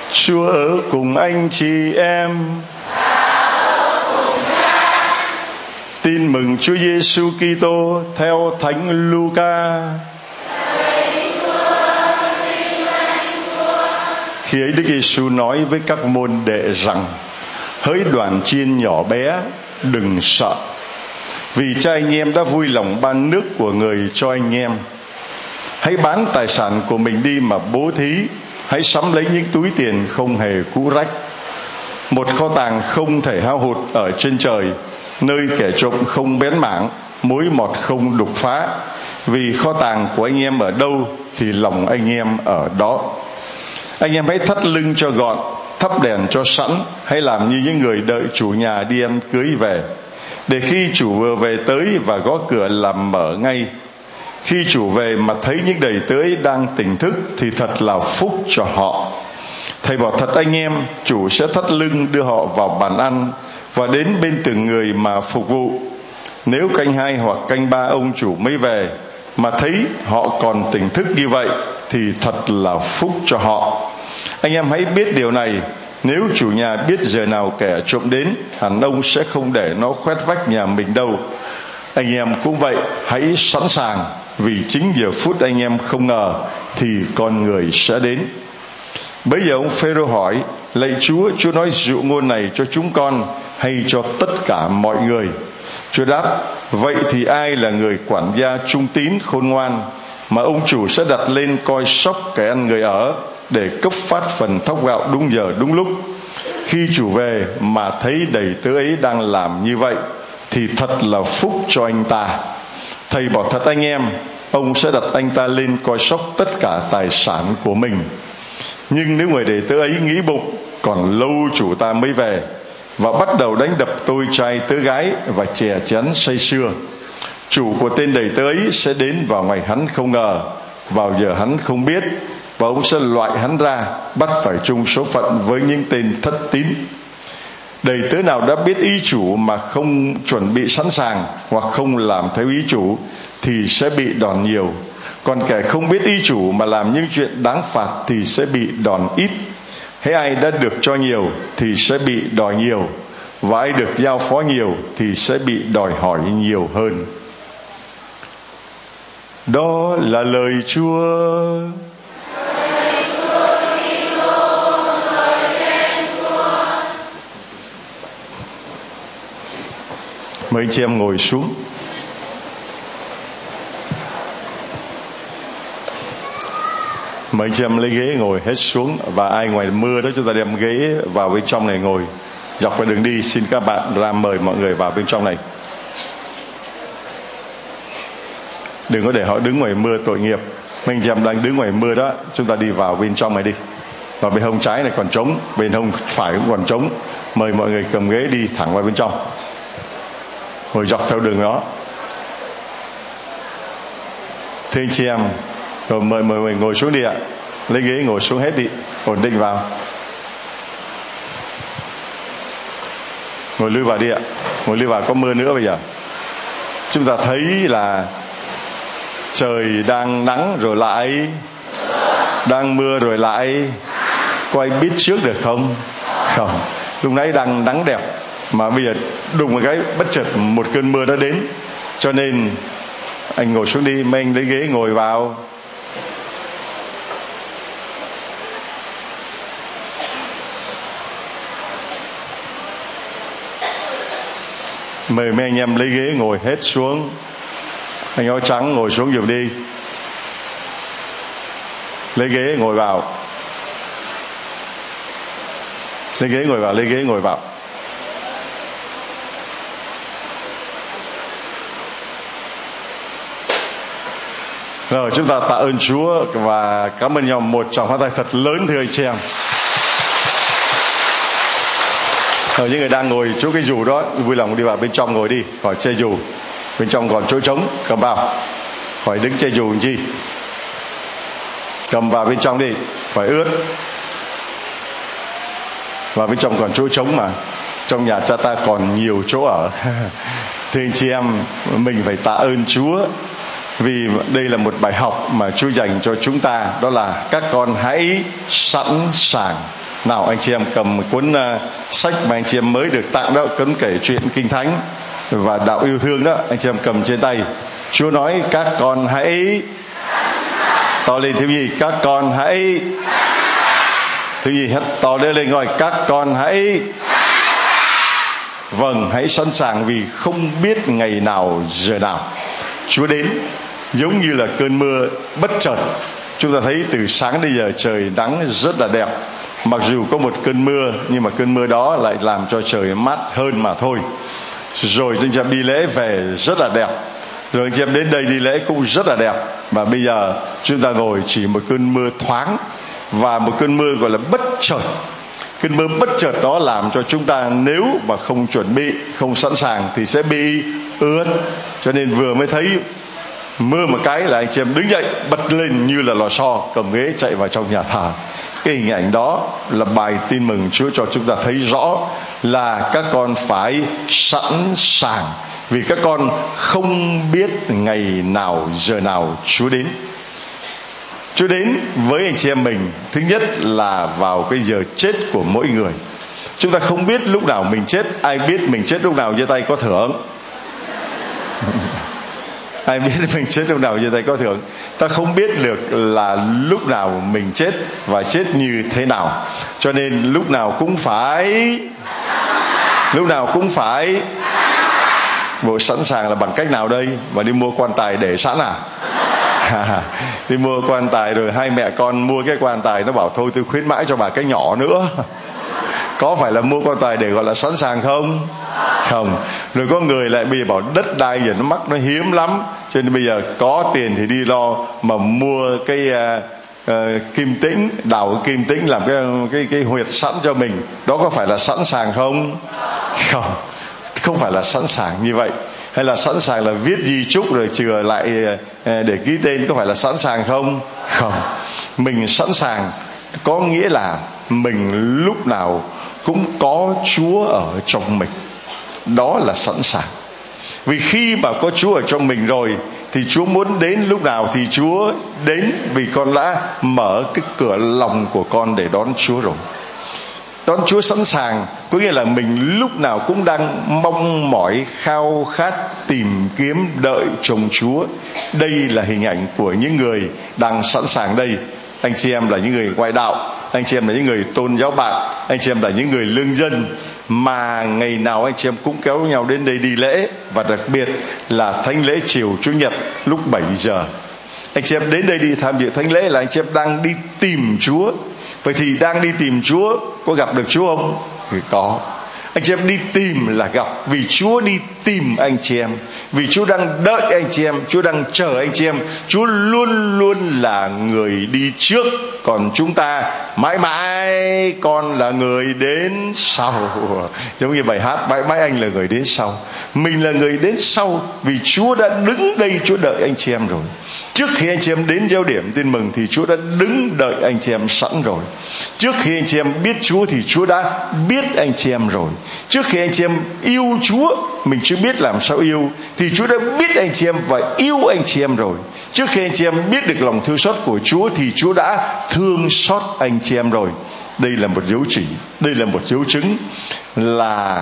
Chúa ở cùng anh chị em. Tin mừng Chúa Giêsu Kitô theo Thánh Luca. Khi ấy Đức Giêsu nói với các môn đệ rằng: hỡi đoàn chiên nhỏ bé, đừng sợ, vì cha anh em đã vui lòng ban nước của người cho anh em. Hãy bán tài sản của mình đi mà bố thí, hãy sắm lấy những túi tiền không hề cũ rách, một kho tàng không thể hao hụt ở trên trời, nơi kẻ trộm không bén mảng, mối mọt không đục phá. Vì kho tàng của anh em ở đâu thì lòng anh em ở đó. Anh em hãy thắt lưng cho gọn, thắp đèn cho sẵn, hãy làm như những người đợi chủ nhà đi ăn cưới về, để khi chủ vừa về tới và gõ cửa làm mở ngay. Khi chủ về mà thấy những đầy tớ đang tỉnh thức thì thật là phúc cho họ. Thầy bảo thật anh em, chủ sẽ thắt lưng đưa họ vào bàn ăn và đến bên từng người mà phục vụ. Nếu canh 2 hoặc canh 3 ông chủ mới về mà thấy họ còn tỉnh thức như vậy thì thật là phúc cho họ. Anh em hãy biết điều này, nếu chủ nhà biết giờ nào kẻ trộm đến, hẳn ông sẽ không để nó khoét vách nhà mình đâu. Anh em cũng vậy, hãy sẵn sàng, vì chính giờ phút anh em không ngờ thì con người sẽ đến. Bấy giờ ông Phêrô hỏi: lạy Chúa, Chúa nói dụ ngôn này cho chúng con hay cho tất cả mọi người? Chúa đáp: vậy thì ai là người quản gia trung tín khôn ngoan mà ông chủ sẽ đặt lên coi sóc kẻ ăn người ở, để cấp phát phần thóc gạo đúng giờ đúng lúc? Khi chủ về mà thấy đầy tớ ấy đang làm như vậy thì thật là phúc cho anh ta. Thầy bảo thật anh em, ông sẽ đặt anh ta lên coi sóc tất cả tài sản của mình. Nhưng nếu người đầy tớ ấy nghĩ bụng còn lâu chủ ta mới về, và bắt đầu đánh đập tôi trai tớ gái và chè chén say sưa, chủ của tên đầy tớ ấy sẽ đến vào ngày hắn không ngờ, vào giờ hắn không biết, và ông sẽ loại hắn ra, bắt phải chung số phận với những tên thất tín. Đầy tớ nào đã biết ý chủ mà không chuẩn bị sẵn sàng hoặc không làm theo ý chủ thì sẽ bị đòn nhiều. Còn kẻ không biết ý chủ mà làm những chuyện đáng phạt thì sẽ bị đòn ít. Hễ ai đã được cho nhiều thì sẽ bị đòi nhiều, và ai được giao phó nhiều thì sẽ bị đòi hỏi nhiều hơn. Đó là lời Chúa. Mời anh chị em ngồi xuống. Mời anh chị em lấy ghế ngồi hết xuống, và ai ngoài mưa đó chúng ta đem ghế vào bên trong này ngồi. Dọc cái đường đi xin các bạn ra mời mọi người vào bên trong này. Đừng có để họ đứng ngoài mưa tội nghiệp. Mình chị em đang đứng ngoài mưa đó, chúng ta đi vào bên trong này đi. Và bên hông trái này còn trống, bên hông phải cũng còn trống. Mời mọi người cầm ghế đi thẳng vào bên trong, ngồi dọc theo đường đó. Thưa anh chị em, rồi mời mọi người ngồi xuống đi ạ. Lấy ghế ngồi xuống hết đi, ổn định vào. Ngồi lui vào đi ạ. Ngồi lui vào, có mưa nữa bây giờ. Chúng ta thấy là trời đang nắng rồi lại, đang mưa rồi lại. Có ai biết trước được không? Không. Lúc nãy đang nắng đẹp, mà bây giờ đùng một cái bất chợt một cơn mưa đã đến. Cho nên anh ngồi xuống đi, mấy anh lấy ghế ngồi vào. Mời mấy anh em lấy ghế ngồi hết xuống. Anh áo trắng ngồi xuống giùm đi. Lấy ghế ngồi vào. Lấy ghế ngồi vào, lấy ghế ngồi vào. Rồi chúng ta tạ ơn Chúa và cảm ơn nhau một tràng pháo tay thật lớn, thưa anh chị em. Rồi những người đang ngồi chỗ cái dù đó vui lòng đi vào bên trong ngồi đi, khỏi che dù. Bên trong còn chỗ trống, cầm vào. Khỏi đứng che dù làm chi. Cầm vào bên trong đi, khỏi ướt. Và bên trong còn chỗ trống mà. Trong nhà cha ta còn nhiều chỗ ở. Thưa anh chị em, mình phải tạ ơn Chúa, vì đây là một bài học mà Chúa dành cho chúng ta. Đó là các con hãy sẵn sàng Nào anh chị em cầm một cuốn sách mà anh chị em mới được tặng đó, cuốn kể chuyện Kinh Thánh và đạo yêu thương đó, anh chị em cầm trên tay. Chúa nói các con hãy to lên thiếu nhi, các con hãy thiếu nhi hết to lên rồi, các con hãy vâng, hãy sẵn sàng vì không biết ngày nào giờ nào Chúa đến giống như là cơn mưa bất chợt. Chúng ta thấy từ sáng đến giờ trời nắng rất là đẹp, mặc dù có một cơn mưa nhưng mà cơn mưa đó lại làm cho trời mát hơn mà thôi. Rồi anh chị em đi lễ về rất là đẹp, rồi anh chị em đến đây đi lễ cũng rất là đẹp. Và bây giờ chúng ta ngồi chỉ một cơn mưa thoáng và một cơn mưa gọi là bất chợt. Cơn mưa bất chợt đó làm cho chúng ta nếu mà không chuẩn bị, không sẵn sàng thì sẽ bị ướt. Cho nên vừa mới thấy mưa một cái là anh chị em đứng dậy bật lên như là lò xo, cầm ghế chạy vào trong nhà thờ. Cái hình ảnh đó là bài tin mừng Chúa cho chúng ta thấy rõ là các con phải sẵn sàng, vì các con không biết ngày nào giờ nào Chúa đến. Chúa đến với anh chị em mình, thứ nhất là vào cái giờ chết của mỗi người. Chúng ta không biết lúc nào mình chết. Ai biết mình chết lúc nào giơ tay có thưởng. Ai biết mình chết lúc nào giơ tay có thưởng. Ta không biết được là lúc nào mình chết và chết như thế nào. Cho nên lúc nào cũng phải bộ sẵn sàng là bằng cách nào đây? Mà đi mua quan tài để sẵn à? Đi mua quan tài rồi hai mẹ con mua cái quan tài, nó bảo thôi tôi khuyến mãi cho bà cái nhỏ nữa. Có phải là mua quan tài để gọi là sẵn sàng không? Không. Rồi có người lại bây giờ bảo đất đai giờ nó mắc, nó hiếm lắm, cho nên bây giờ có tiền thì đi lo mà mua cái kim tĩnh, đào cái kim tĩnh làm cái huyệt sẵn cho mình. Đó có phải là sẵn sàng không? Không phải là sẵn sàng như vậy. Hay là sẵn sàng là viết di chúc rồi chừa lại để ký tên, có phải là sẵn sàng không? Không. Mình sẵn sàng có nghĩa là mình lúc nào cũng có Chúa ở trong mình. Đó là sẵn sàng. Vì khi mà có Chúa ở trong mình rồi thì Chúa muốn đến lúc nào thì Chúa đến, vì con đã mở cái cửa lòng của con để đón Chúa rồi. Đón Chúa sẵn sàng có nghĩa là mình lúc nào cũng đang mong mỏi, khao khát, tìm kiếm, đợi trông Chúa. Đây là hình ảnh của những người đang sẵn sàng đây. Anh chị em là những người ngoại đạo, anh chị em là những người tôn giáo bạn, anh chị em là những người lương dân, mà ngày nào anh chị em cũng kéo nhau đến đây đi lễ, và đặc biệt là thánh lễ chiều Chủ nhật lúc 7 giờ. Anh chị em đến đây đi tham dự thánh lễ là anh chị em đang đi tìm Chúa. Vậy thì đang đi tìm Chúa, có gặp được Chúa không? Thì có. Anh chị em đi tìm là gặp, vì Chúa đi tìm anh chị em, vì Chúa đang đợi anh chị em, Chúa đang chờ anh chị em. Chúa luôn luôn là người đi trước, còn chúng ta mãi mãi con là người đến sau. Giống như bài hát mãi mãi anh là người đến sau. Mình là người đến sau, vì Chúa đã đứng đây, Chúa đợi anh chị em rồi. Trước khi anh chị em đến giáo điểm tin mừng thì Chúa đã đứng đợi anh chị em sẵn rồi. Trước khi anh chị em biết Chúa thì Chúa đã biết anh chị em rồi. Trước khi anh chị em yêu Chúa, mình chưa biết làm sao yêu, thì Chúa đã biết anh chị em và yêu anh chị em rồi. Trước khi anh chị em biết được lòng thương xót của Chúa thì Chúa đã thương xót anh chị em rồi. Đây là một dấu chỉ, đây là một dấu chứng là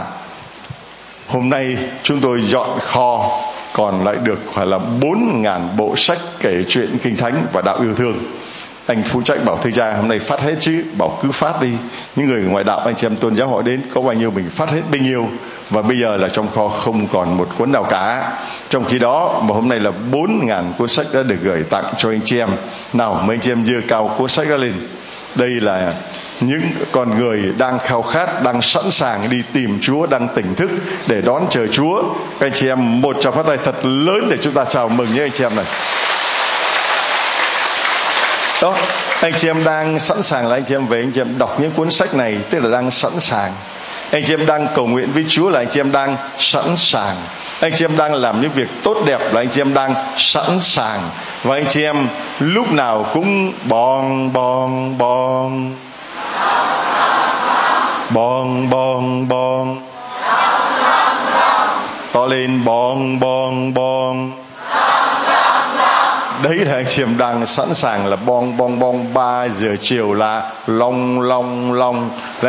hôm nay chúng tôi dọn kho còn lại được phải là 4.000 bộ sách kể chuyện Kinh Thánh và đạo yêu thương. Anh phụ trách bảo thưa cha hôm nay phát hết chứ, bảo cứ phát đi. Những người ngoại đạo anh chị em tôn giáo họ đến có bao nhiêu mình phát hết bấy nhiêu. Và bây giờ là trong kho không còn một cuốn nào cả. Trong khi đó mà hôm nay là 4.000 cuốn sách đã được gửi tặng cho anh chị em. Nào mấy anh chị em giơ cao cuốn sách đó lên. Đây là những con người đang khao khát, đang sẵn sàng đi tìm Chúa, đang tỉnh thức để đón chờ Chúa. Các anh chị em một tràng phát tay thật lớn để chúng ta chào mừng những anh chị em này. Đó, anh chị em đang sẵn sàng là anh chị em về, anh chị em đọc những cuốn sách này, tức là đang sẵn sàng. Anh chị em đang cầu nguyện với Chúa là anh chị em đang sẵn sàng. Anh chị em đang làm những việc tốt đẹp là anh chị em đang sẵn sàng. Và anh chị em lúc nào cũng bong bong bong, bong bong bong, to lên bong bong bong, Đấy là anh chị em đang sẵn sàng là bong 3 giờ chiều là long đấy,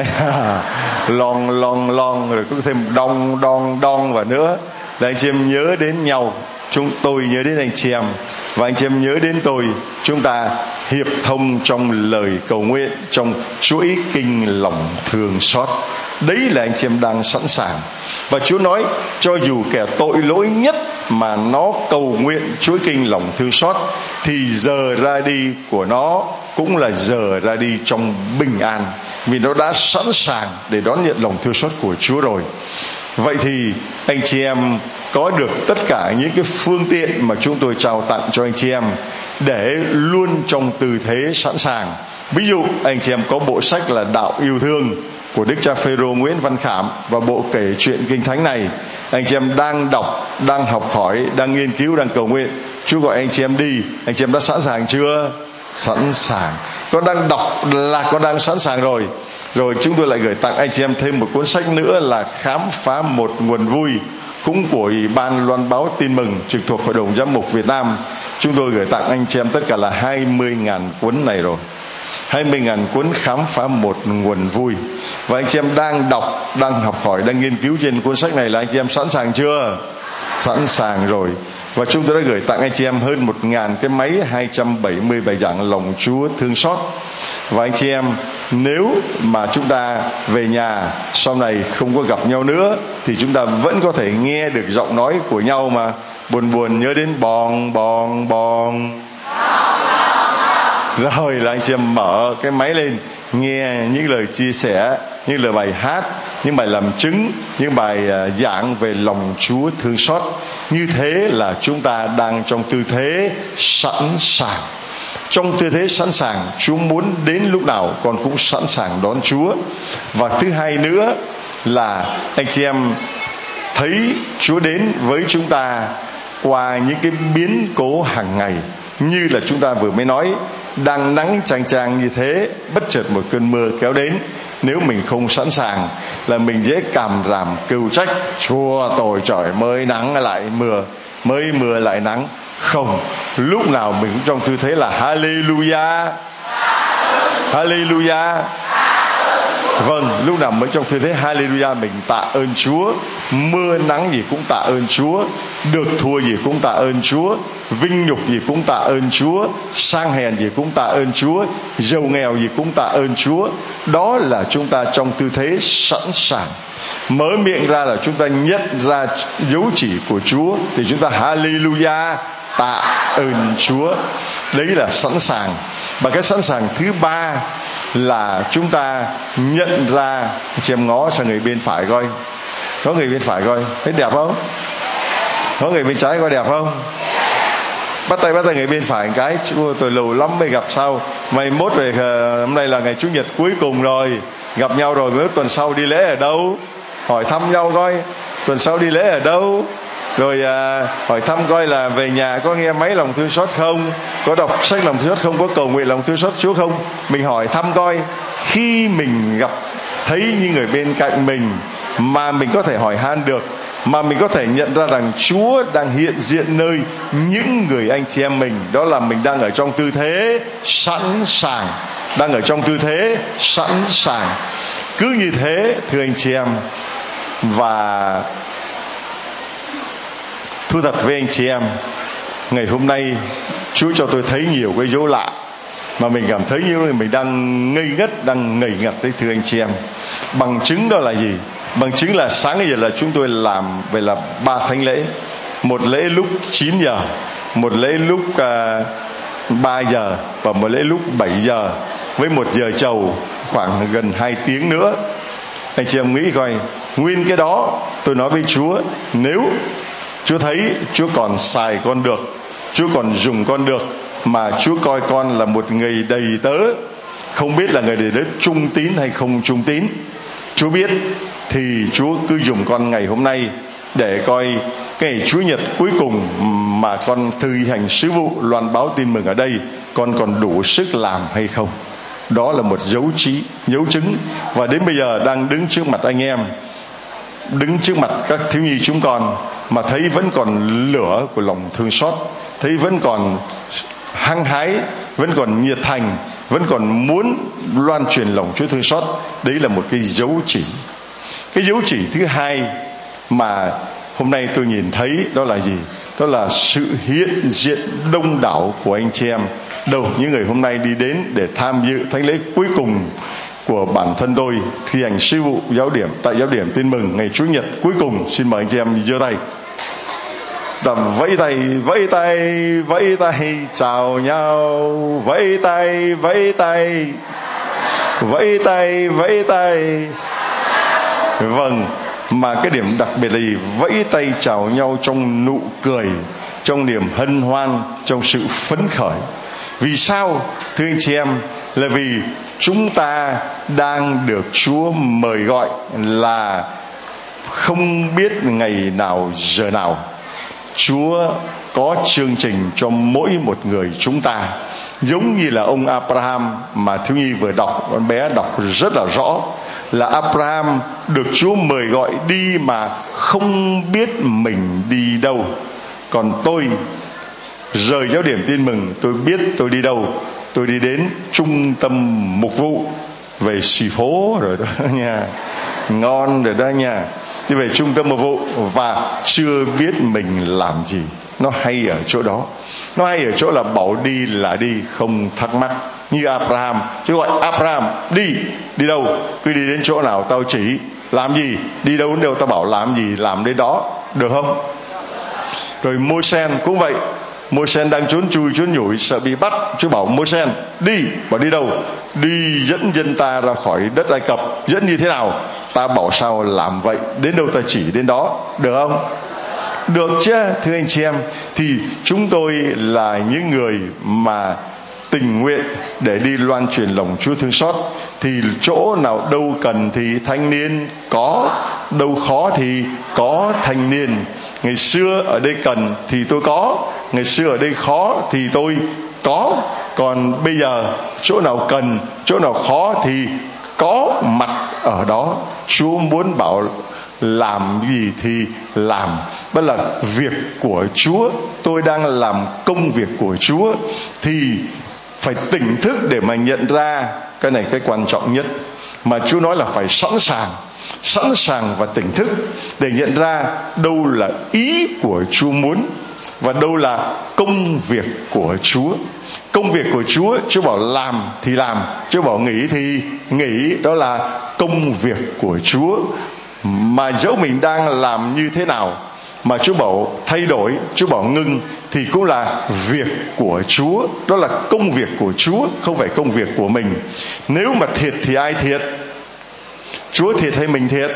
long rồi có thêm đong và nữa là anh chị em nhớ đến nhau, chúng tôi nhớ đến anh chị em và anh chị em nhớ đến tôi. Chúng ta hiệp thông trong lời cầu nguyện, trong chuỗi kinh lòng thương xót. Đấy là anh chị em đang sẵn sàng. Và Chúa nói cho dù kẻ tội lỗi nhất mà nó cầu nguyện chuỗi kinh lòng thương xót thì giờ ra đi của nó cũng là giờ ra đi trong bình an, vì nó đã sẵn sàng để đón nhận lòng thương xót của Chúa rồi. Vậy thì anh chị em có được tất cả những cái phương tiện mà chúng tôi trao tặng cho anh chị em để luôn trong tư thế sẵn sàng. Ví dụ anh chị em có bộ sách là Đạo Yêu Thương của Đức cha Phêrô Nguyễn Văn Khảm và bộ kể chuyện Kinh Thánh này. Anh chị em đang đọc, đang học hỏi, đang nghiên cứu, đang cầu nguyện. Chúa gọi anh chị em đi. Anh chị em đã sẵn sàng chưa? Sẵn sàng. Con đang đọc là con đang sẵn sàng rồi. Rồi chúng tôi lại gửi tặng anh chị em thêm một cuốn sách nữa là Khám phá một nguồn vui, cũng của Ủy ban Loan báo Tin mừng trực thuộc Hội đồng Giám mục Việt Nam. Chúng tôi gửi tặng anh chị em tất cả là 20.000 cuốn này rồi. 20.000 cuốn khám phá một nguồn vui. Và anh chị em đang đọc, đang học hỏi, đang nghiên cứu trên cuốn sách này là anh chị em sẵn sàng chưa? Sẵn sàng rồi. Và chúng tôi đã gửi tặng anh chị em hơn 1.000 cái máy 270 bài giảng lòng Chúa thương xót. Và anh chị em, nếu mà chúng ta về nhà sau này không có gặp nhau nữa thì chúng ta vẫn có thể nghe được giọng nói của nhau mà. Buồn nhớ đến bòn. Rồi là anh chị em mở cái máy lên, nghe những lời chia sẻ, những lời bài hát, những bài làm chứng, những bài giảng về lòng Chúa thương xót. Như thế là chúng ta đang trong tư thế sẵn sàng. Trong tư thế sẵn sàng, Chúa muốn đến lúc nào con cũng sẵn sàng đón Chúa. Và thứ hai nữa là anh chị em thấy Chúa đến với chúng ta qua những cái biến cố hàng ngày. Như là chúng ta vừa mới nói, đang nắng chang chang như thế, bất chợt một cơn mưa kéo đến. Nếu mình không sẵn sàng là mình dễ càm ràm kêu trách: Chúa tội trời, mới nắng lại mưa, mới mưa lại nắng. Không, lúc nào mình cũng trong tư thế là Hallelujah, Hallelujah. Vâng, lúc nào mới trong tư thế Hallelujah, mình tạ ơn Chúa. Mưa nắng gì cũng tạ ơn Chúa, được thua gì cũng tạ ơn Chúa, vinh nhục gì cũng tạ ơn Chúa, sang hèn gì cũng tạ ơn Chúa, giàu nghèo gì cũng tạ ơn Chúa. Đó là chúng ta trong tư thế sẵn sàng. Mở miệng ra là chúng ta nhận ra dấu chỉ của Chúa thì chúng ta Hallelujah, tạ ơn Chúa. Đấy là sẵn sàng. Và cái sẵn sàng thứ ba là chúng ta nhận ra. Chị em ngó sang người bên phải coi, có người bên phải coi thấy đẹp không? Có người bên trái coi đẹp không? Bắt tay người bên phải một cái. Tôi lâu lắm mới gặp, sao mai mốt rồi, hôm nay là ngày Chủ nhật cuối cùng rồi, gặp nhau rồi, mới tuần sau đi lễ ở đâu, hỏi thăm nhau coi tuần sau đi lễ ở đâu. Rồi hỏi thăm coi là về nhà có nghe máy lòng thương xót không, có đọc sách lòng thương xót không, có cầu nguyện lòng thương xót Chúa không. Mình hỏi thăm coi. Khi mình gặp thấy những người bên cạnh mình mà mình có thể hỏi han được, mà mình có thể nhận ra rằng Chúa đang hiện diện nơi những người anh chị em mình, đó là mình đang ở trong tư thế sẵn sàng, đang ở trong tư thế sẵn sàng. Cứ như thế thưa anh chị em. Và thú thật với anh chị em, ngày hôm nay Chúa cho tôi thấy nhiều cái dấu lạ mà mình cảm thấy như mình đang ngây ngất, đang ngây ngật đấy thưa anh chị em. Bằng chứng đó là gì? Bằng chứng là sáng bây giờ là chúng tôi làm vậy là 3 thánh lễ. Một lễ lúc 9 giờ, một lễ lúc 3 giờ và một lễ lúc 7 giờ, với 1 giờ chầu khoảng gần 2 tiếng nữa. Anh chị em nghĩ coi, nguyên cái đó tôi nói với Chúa, nếu Chúa thấy Chúa còn xài con được, Chúa còn dùng con được, mà Chúa coi con là một người đầy tớ, không biết là người đầy tớ trung tín hay không trung tín, Chúa biết, thì Chúa cứ dùng con ngày hôm nay để coi cái ngày Chúa nhật cuối cùng mà con thực hành sứ vụ loan báo tin mừng ở đây, con còn đủ sức làm hay không. Đó là một dấu chứng. Và đến bây giờ đang đứng trước mặt anh em, đứng trước mặt các thiếu nhi chúng con mà thấy vẫn còn lửa của lòng thương xót, thấy vẫn còn hăng hái, vẫn còn nhiệt thành, vẫn còn muốn loan truyền lòng Chúa thương xót, đấy là một cái dấu chỉ. Cái dấu chỉ thứ hai mà hôm nay tôi nhìn thấy đó là gì? Đó là sự hiện diện đông đảo của anh chị em. Đâu những người hôm nay đi đến để tham dự thánh lễ cuối cùng của bản thân tôi thi hành sứ vụ giáo điểm tại giáo điểm Tin Mừng ngày Chủ nhật cuối cùng. Xin mời anh chị em giơ tay, vẫy tay, vẫy tay, vẫy tay chào nhau, vẫy tay, vẫy tay, vẫy tay, vẫy tay. Vâng, mà cái điểm đặc biệt là gì? Vẫy tay chào nhau trong nụ cười, trong niềm hân hoan, trong sự phấn khởi. Vì sao thưa anh chị em? Là vì chúng ta đang được Chúa mời gọi là không biết ngày nào giờ nào Chúa có chương trình cho mỗi một người chúng ta. Giống như là ông Abraham mà thiếu nhi vừa đọc, con bé đọc rất là rõ, là Abraham được Chúa mời gọi đi mà không biết mình đi đâu. Còn tôi rời giáo điểm Tin Mừng, tôi biết tôi đi đâu. Tôi đi đến trung tâm mục vụ, về xì phố rồi đó nha, ngon rồi đó nha. Đi về trung tâm mục vụ và chưa biết mình làm gì. Nó hay ở chỗ đó. Nó hay ở chỗ là bảo đi là đi, không thắc mắc. Như Abraham, chứ gọi Abraham đi đâu, cứ đi đến chỗ nào tao chỉ, làm gì, đi đâu đến đâu tao bảo làm gì, làm đến đó, được không? Rồi Môi-sen cũng vậy. Môi-sen đang trốn chui trốn nhủi sợ bị bắt, Chúa bảo Môi-sen đi, bảo đi đâu? Đi dẫn dân ta ra khỏi đất Ai Cập. Dẫn như thế nào? Ta bảo sao làm vậy, đến đâu ta chỉ đến đó, được không? Được chứ thưa anh chị em. Thì chúng tôi là những người mà tình nguyện để đi loan truyền lòng Chúa thương xót. Thì chỗ nào đâu cần thì thanh niên có, đâu khó thì có thanh niên. Ngày xưa ở đây cần thì tôi có, ngày xưa ở đây khó thì tôi có. Còn bây giờ chỗ nào cần, chỗ nào khó thì có mặt ở đó. Chúa muốn bảo làm gì thì làm. Đó là việc của Chúa. Tôi đang làm công việc của Chúa thì phải tỉnh thức để mà nhận ra cái này, cái quan trọng nhất mà Chúa nói là phải sẵn sàng và tỉnh thức để nhận ra đâu là ý của Chúa muốn và đâu là công việc của Chúa. Công việc của Chúa, Chúa bảo làm thì làm, Chúa bảo nghỉ thì nghỉ. Đó là công việc của Chúa. Mà dẫu mình đang làm như thế nào mà Chúa bảo thay đổi, Chúa bảo ngưng, thì cũng là việc của Chúa. Đó là công việc của Chúa, không phải công việc của mình. Nếu mà thiệt thì ai thiệt? Chúa thiệt hay mình thiệt?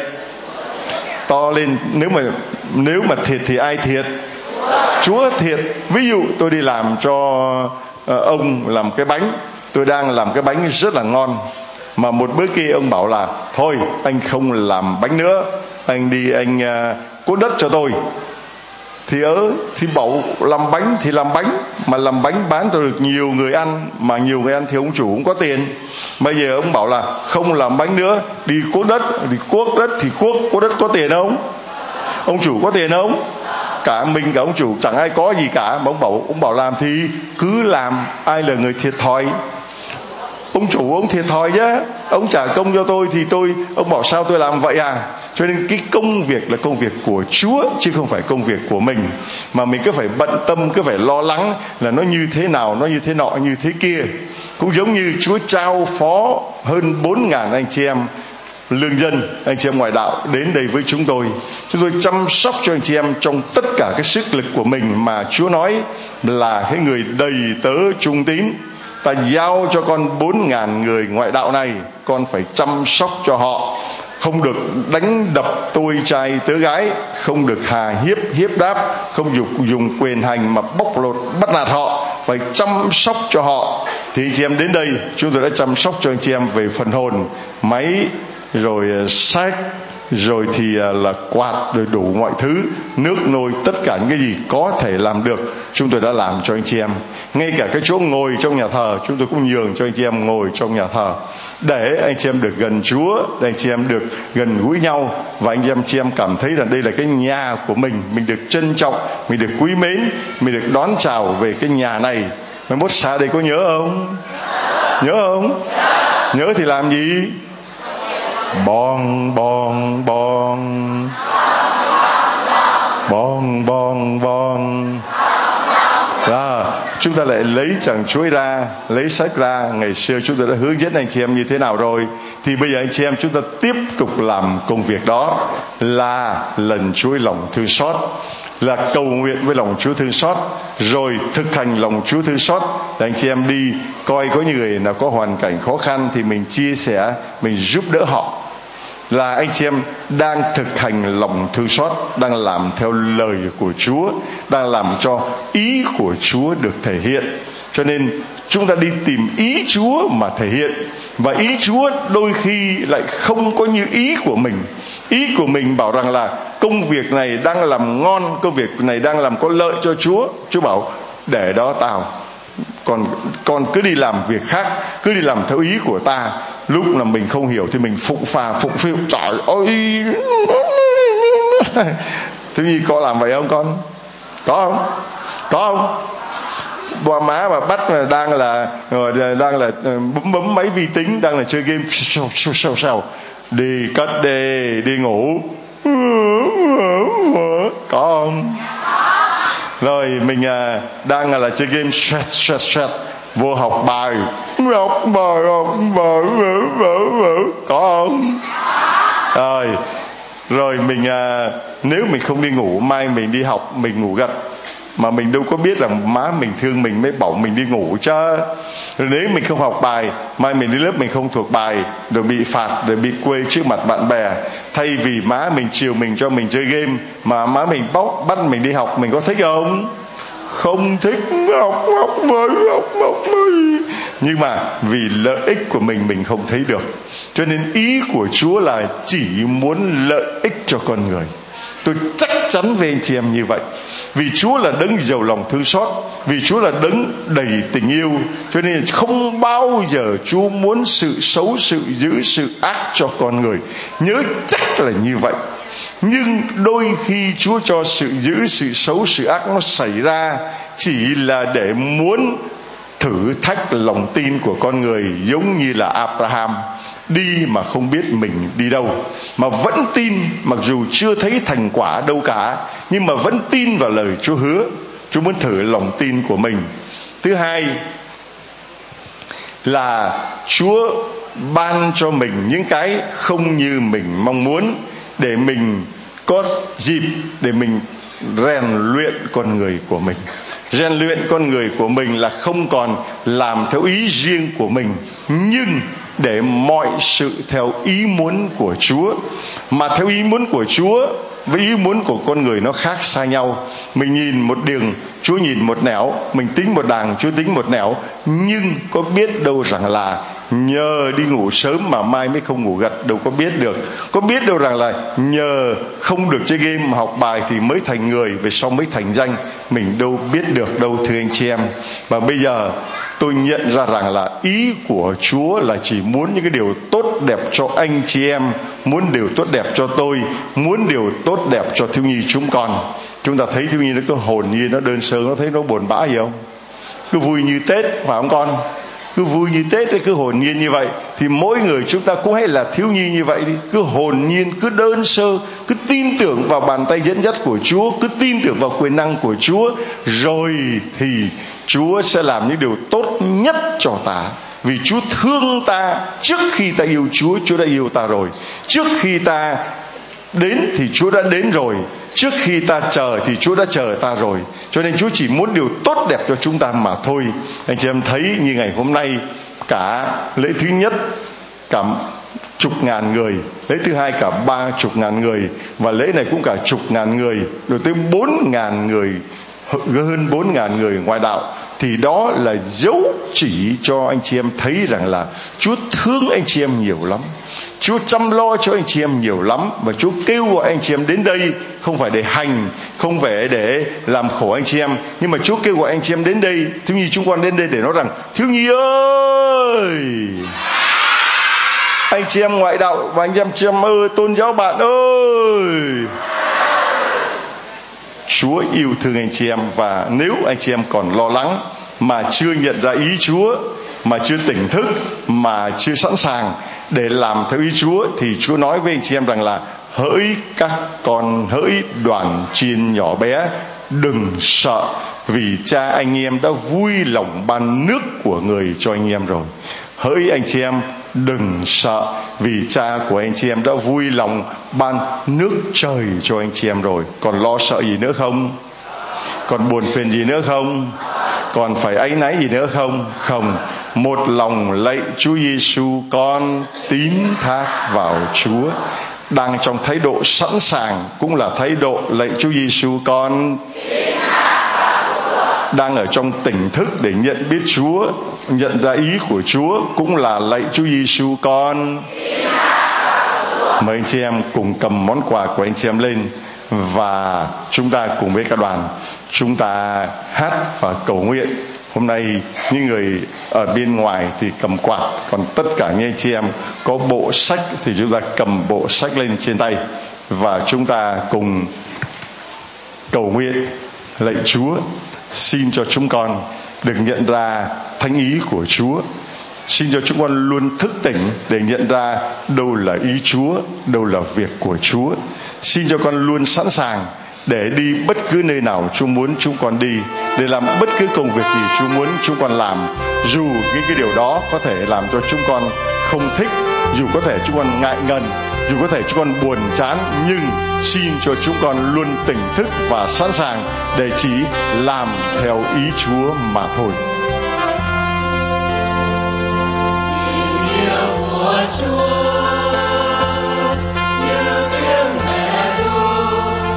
To lên, nếu mà thiệt thì ai thiệt? Chúa thiệt. Ví dụ tôi đi làm cho ông làm cái bánh, tôi đang làm cái bánh rất là ngon, mà một bữa kia ông bảo là thôi anh không làm bánh nữa, anh đi anh cuốn đất cho tôi. Thì bảo làm bánh thì làm bánh, mà làm bánh bán cho được nhiều người ăn, mà nhiều người ăn thì ông chủ cũng có tiền. Bây giờ ông bảo là không làm bánh nữa, đi cuốc đất, thì cuốc đất thì cuốc đất có tiền không? Ông chủ có tiền không? Cả mình cả ông chủ chẳng ai có gì cả. Mà ông bảo làm thì cứ làm, ai là người thiệt thòi? Ông chủ ông thiệt thòi chứ, ông trả công cho tôi thì ông bảo sao tôi làm vậy à? Cho nên cái công việc là công việc của Chúa chứ không phải công việc của mình. Mà mình cứ phải bận tâm, cứ phải lo lắng là nó như thế nào, nó như thế nọ, như thế kia. Cũng giống như Chúa trao phó hơn 4.000 anh chị em lương dân, anh chị em ngoại đạo đến đây với chúng tôi chăm sóc cho anh chị em trong tất cả cái sức lực của mình. Mà Chúa nói là cái người đầy tớ trung tín, ta giao cho con 4.000 người ngoại đạo này, con phải chăm sóc cho họ, không được đánh đập tôi trai tớ gái, không được hà hiếp đáp, không dùng quyền hành mà bóc lột bắt nạt họ, phải chăm sóc cho họ. Thì anh chị em đến đây, chúng tôi đã chăm sóc cho anh chị em về phần hồn, máy, rồi sách, rồi thì là quạt, rồi đủ mọi thứ, nước nồi, tất cả những cái gì có thể làm được chúng tôi đã làm cho anh chị em. Ngay cả cái chỗ ngồi trong nhà thờ chúng tôi cũng nhường cho anh chị em ngồi trong nhà thờ, để anh chị em được gần Chúa, để anh chị em được gần gũi nhau, và anh chị em cảm thấy rằng đây là cái nhà của mình được trân trọng, mình được quý mến, mình được đón chào về cái nhà này. Mai mốt xa đây có nhớ không? Nhớ không? Nhớ thì làm gì? Bon bon bon, bon bon bon. Chúng ta lại lấy chàng chuối ra, lấy sách ra. Ngày xưa chúng ta đã hướng dẫn anh chị em như thế nào rồi, thì bây giờ anh chị em chúng ta tiếp tục làm công việc đó, là lần chuối lòng thương xót, là cầu nguyện với lòng Chúa thương xót, rồi thực hành lòng Chúa thương xót. Để anh chị em đi coi có những người nào có hoàn cảnh khó khăn thì mình chia sẻ, mình giúp đỡ họ. Là anh chị em đang thực hành lòng thương xót, đang làm theo lời của Chúa, đang làm cho ý của Chúa được thể hiện. Cho nên chúng ta đi tìm ý Chúa mà thể hiện. Và ý Chúa đôi khi lại không có như ý của mình. Ý của mình bảo rằng là công việc này đang làm ngon, công việc này đang làm có lợi cho Chúa. Chúa bảo để đó tao, còn cứ đi làm việc khác, cứ đi làm theo ý của ta. Lúc là mình không hiểu thì mình phụng phịu, trời ơi. Thế Nhi có làm vậy không con? Có không? Có không? Bà má mà bắt mà đang là bấm máy vi tính, đang là chơi game, đi cất đi ngủ, có không? Rồi mình đang là chơi game stress, vô học bài, có không? Rồi mình nếu mình không đi ngủ, mai mình đi học mình ngủ gật, mà mình đâu có biết rằng má mình thương mình mới bảo mình đi ngủ chứ. Rồi nếu mình không học bài, mai mình đi lớp mình không thuộc bài, rồi bị phạt, rồi bị quê trước mặt bạn bè. Thay vì má mình chiều mình cho mình chơi game, mà má mình bắt mình đi học, mình có thích không? Không thích. Học nhưng mà vì lợi ích của mình không thấy được. Cho nên ý của Chúa là chỉ muốn lợi ích cho con người. Tôi chắc chắn với anh chị em như vậy. Vì Chúa là đấng giàu lòng thương xót, vì Chúa là đấng đầy tình yêu, cho nên không bao giờ Chúa muốn sự xấu, sự dữ, sự ác cho con người. Nhớ chắc là như vậy. Nhưng đôi khi Chúa cho sự dữ, sự xấu, sự ác nó xảy ra chỉ là để muốn thử thách lòng tin của con người. Giống như là Abraham đi mà không biết mình đi đâu, mà vẫn tin, mặc dù chưa thấy thành quả đâu cả, nhưng mà vẫn tin vào lời Chúa hứa. Chúa muốn thử lòng tin của mình. Thứ hai là Chúa ban cho mình những cái không như mình mong muốn, để mình có dịp để mình rèn luyện con người của mình. Rèn luyện con người của mình là không còn làm theo ý riêng của mình, nhưng để mọi sự theo ý muốn của Chúa. Mà theo ý muốn của Chúa với ý muốn của con người nó khác xa nhau. Mình nhìn một đường, Chúa nhìn một nẻo. Mình tính một đàng, Chúa tính một nẻo. Nhưng có biết đâu rằng là nhờ đi ngủ sớm mà mai mới không ngủ gật, đâu có biết được. Có biết đâu rằng là nhờ không được chơi game mà học bài thì mới thành người, về sau mới thành danh. Mình đâu biết được đâu thưa anh chị em. Và bây giờ tôi nhận ra rằng là ý của Chúa là chỉ muốn những cái điều tốt đẹp cho anh chị em, muốn điều tốt đẹp cho tôi, muốn điều tốt đẹp cho thiếu nhi chúng con. Chúng ta thấy thiếu nhi nó có hồn nhiên, nó đơn sơ, nó thấy nó buồn bã gì không? Cứ vui như Tết, phải không con? Cứ vui như Tết, cứ hồn nhiên như vậy. Thì mỗi người chúng ta cũng hãy là thiếu nhi như vậy đi. Cứ hồn nhiên, cứ đơn sơ, cứ tin tưởng vào bàn tay dẫn dắt của Chúa, cứ tin tưởng vào quyền năng của Chúa. Rồi thì Chúa sẽ làm những điều tốt nhất cho ta. Vì Chúa thương ta. Trước khi ta yêu Chúa, Chúa đã yêu ta rồi. Trước khi ta đến thì Chúa đã đến rồi. Trước khi ta chờ thì Chúa đã chờ ta rồi. Cho nên Chúa chỉ muốn điều tốt đẹp cho chúng ta mà thôi. Anh chị em thấy như ngày hôm nay, cả lễ thứ nhất cả chục ngàn người, lễ thứ hai cả 30.000 người, và lễ này cũng cả chục ngàn người, rồi tới 4.000 người, hơn 4.000 người ngoại đạo thì đó là dấu chỉ cho anh chị em thấy rằng là Chúa thương anh chị em nhiều lắm, Chúa chăm lo cho anh chị em nhiều lắm, và Chúa kêu gọi anh chị em đến đây không phải để hành, không phải để làm khổ anh chị em, nhưng mà Chúa kêu gọi anh chị em đến đây. Thiếu nhi chúng con đến đây để nói rằng: thiếu nhi ơi, anh chị em ngoại đạo và anh chị em ơi, tôn giáo bạn ơi, Chúa yêu thương anh chị em. Và nếu anh chị em còn lo lắng mà chưa nhận ra ý Chúa, mà chưa tỉnh thức, mà chưa sẵn sàng để làm theo ý Chúa, thì Chúa nói với anh chị em rằng là: hỡi các con, hỡi đoàn chiên nhỏ bé, đừng sợ, vì Cha anh em đã vui lòng ban nước của người cho anh em rồi. Hỡi anh chị em, đừng sợ, vì Cha của anh chị em đã vui lòng ban nước trời cho anh chị em rồi. Còn lo sợ gì nữa không? Còn buồn phiền gì nữa không? Còn phải áy náy gì nữa không? Không. Một lòng lạy Chúa Giêsu, con tín thác vào Chúa. Đang trong thái độ sẵn sàng cũng là thái độ lạy Chúa Giêsu, con đang ở trong tỉnh thức để nhận biết Chúa, nhận ra ý của Chúa cũng là lạy Chúa Giêsu, con. Mời anh chị em cùng cầm món quà của anh chị em lên, và chúng ta cùng với cả đoàn chúng ta hát và cầu nguyện. Hôm nay những người ở bên ngoài thì cầm quạt, còn tất cả những anh chị em có bộ sách thì chúng ta cầm bộ sách lên trên tay, và chúng ta cùng cầu nguyện lạy Chúa, xin cho chúng con được nhận ra thánh ý của Chúa. Xin cho chúng con luôn thức tỉnh để nhận ra đâu là ý Chúa, đâu là việc của Chúa. Xin cho con luôn sẵn sàng để đi bất cứ nơi nào Chúa muốn chúng con đi, để làm bất cứ công việc gì Chúa muốn chúng con làm, dù những cái điều đó có thể làm cho chúng con không thích, dù có thể chúng con ngại ngần, dù có thể chúng con buồn chán, nhưng xin cho chúng con luôn tỉnh thức và sẵn sàng để chỉ làm theo ý Chúa mà thôi. Tình yêu của Chúa như tiếng mẹ ru,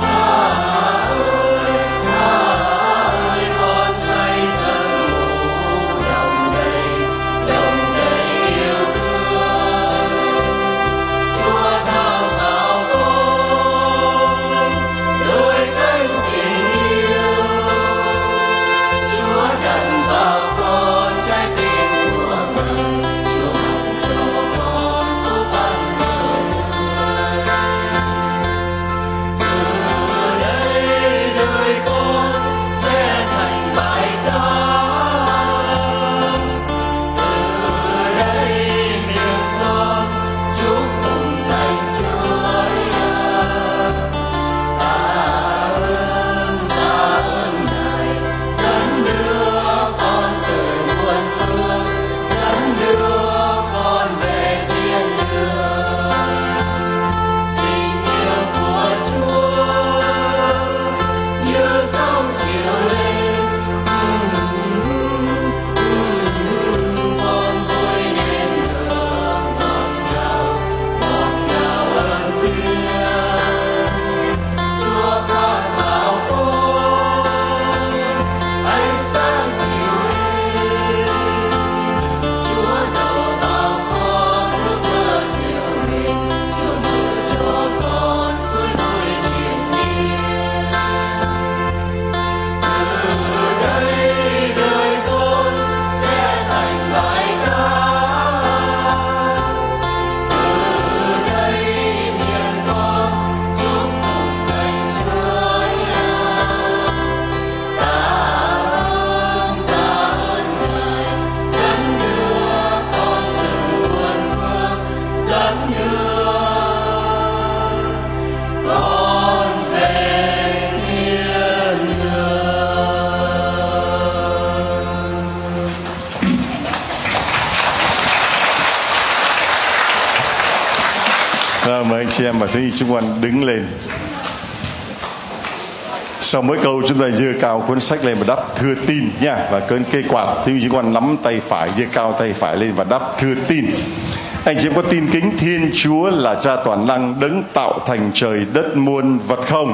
ơi con say giấc ngủ, đồng đầy yêu thương. Chúa thao vào con đôi cánh tình yêu, Chúa đặt vào con trái tim của mình, Chúa ban cho con ước ban người. Từ đây đời con sẽ thành bài ca, từ đây miệng con chúc mừng danh Chúa. Ta ơn Ngài dẫn đưa con từ muôn phương, dẫn đưa con về thiên đường. Tình yêu của Chúa như sóng chiều lên, con vui nên đường ngọt ngào ơn tiếng. Chúa phán vào con ánh sáng dịu êm, Chúa đổ vào con nước mưa dịu mịn, Chúa mở cho con suối vui triền miên. Từ đây đời con sẽ thành bài ca, từ đây miệng con chúc mừng danh Chúa. Ta ơn Ngài dẫn đưa con từ muôn phương, dẫn đưa con về thiên đường. Mời anh chị em và thí chúng con đứng lên. Sau mỗi câu chúng ta giơ cao cuốn sách lên và đắp thưa tin nha, và cơn cây quạt thì chúng con nắm tay phải, giơ cao tay phải lên và đắp thưa tin. Anh chị em có tin kính Thiên Chúa là Cha toàn năng, đấng tạo thành trời đất muôn vật không?